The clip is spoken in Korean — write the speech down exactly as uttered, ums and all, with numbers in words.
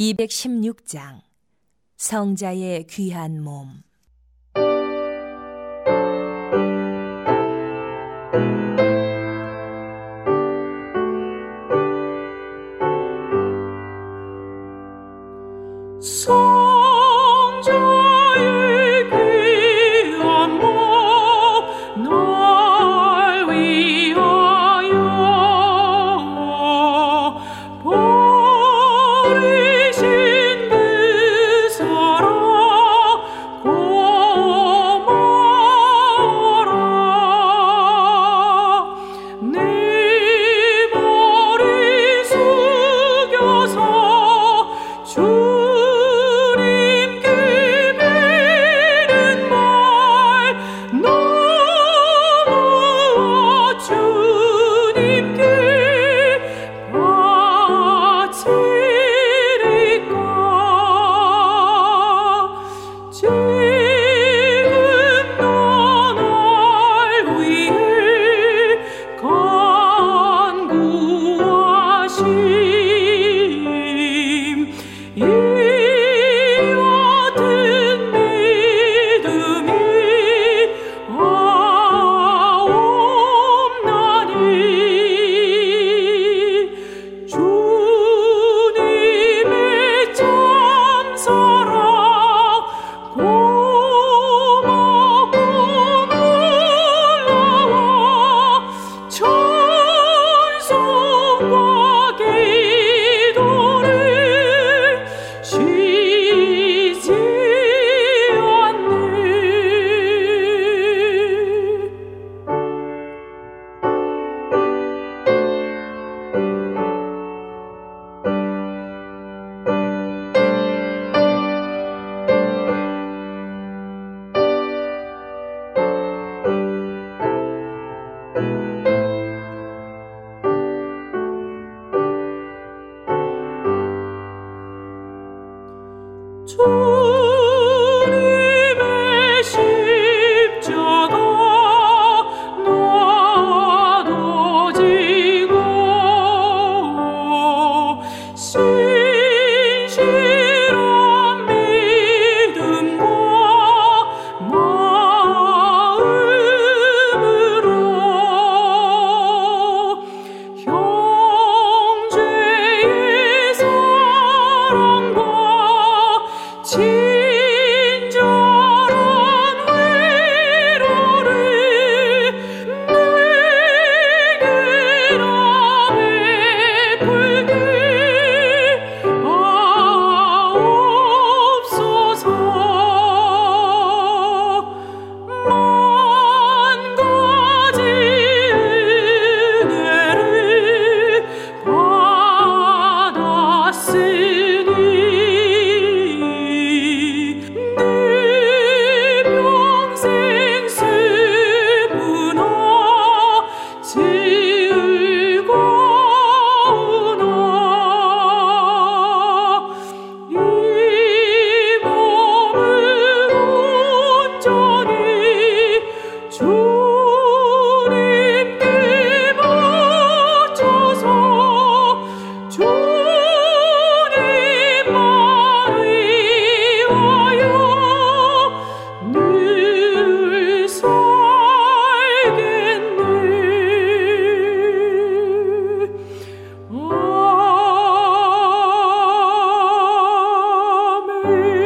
이백십육 장 성자의 귀한 몸. 성자의 귀한 몸 날 위하여 버리신 그 사랑 고마워라. 내 머리 숙여서 주 주님의 십자가 나눠지고 신실한 믿음과 마음으로 형제의 사랑과 친절한 위로를 내게 나 베풀게 하옵소서. 만 가지 은혜를 받았으니 내 평생 슬프나 즐거우나 이 몸을 온전히 주님께 바쳐서 주님만 위하여 늘 살겠네. 아멘.